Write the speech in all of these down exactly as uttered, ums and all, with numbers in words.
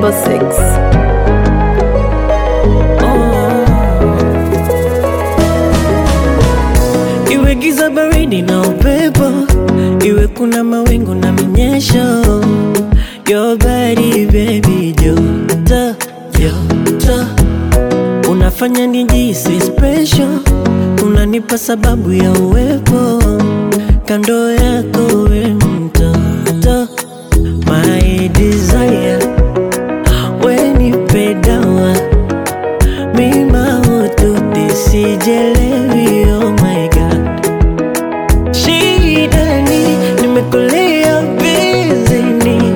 four six. Iwe giza baridi na upepo, iwe kuna mawingu na minyesho, your body baby joto, joto unafanya nijisi special, unanipa sababu ya uwepo kando yako we mtoto, my desire, we nipe dawa, mi mahututi sijelewi, oh my god. Shidani, nimekulia bizini,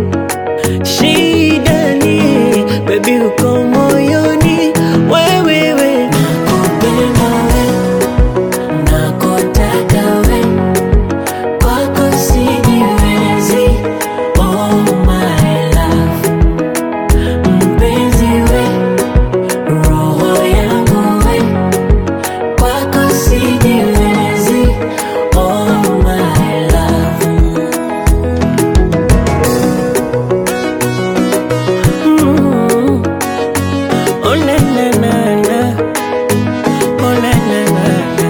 shidani, baby uko moyoni, wewe we nakupenda we, nakutaka we, kwako sijiwezi, oh my love. Mpenzi we, roho yangu we, kwako sijiwezi, oh my love. Mm. Oh na na na na, oh na na na na,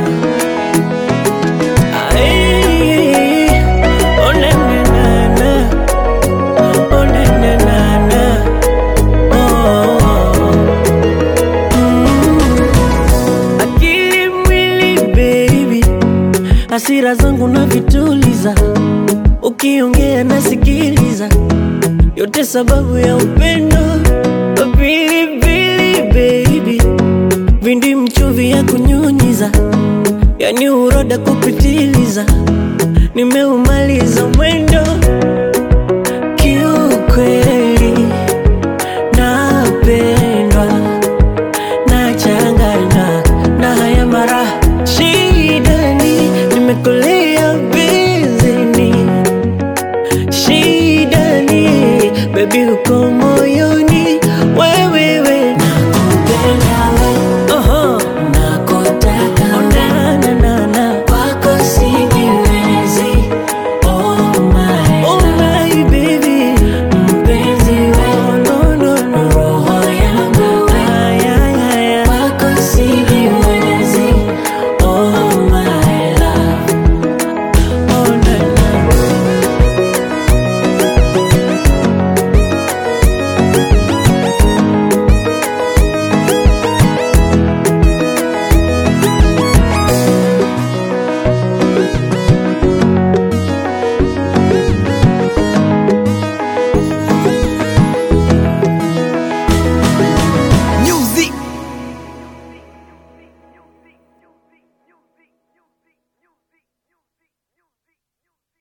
ay, oh na na na na, oh na na na na, oh. Mm. Akili mwili baby, hasira zangu na vituliza, ukiongea nasikiliza, yote sababu ya upendo. Pilipili baby, vindi mchuvi ya kunyunyiza, yani uroda kupitiliza, nimeumaliza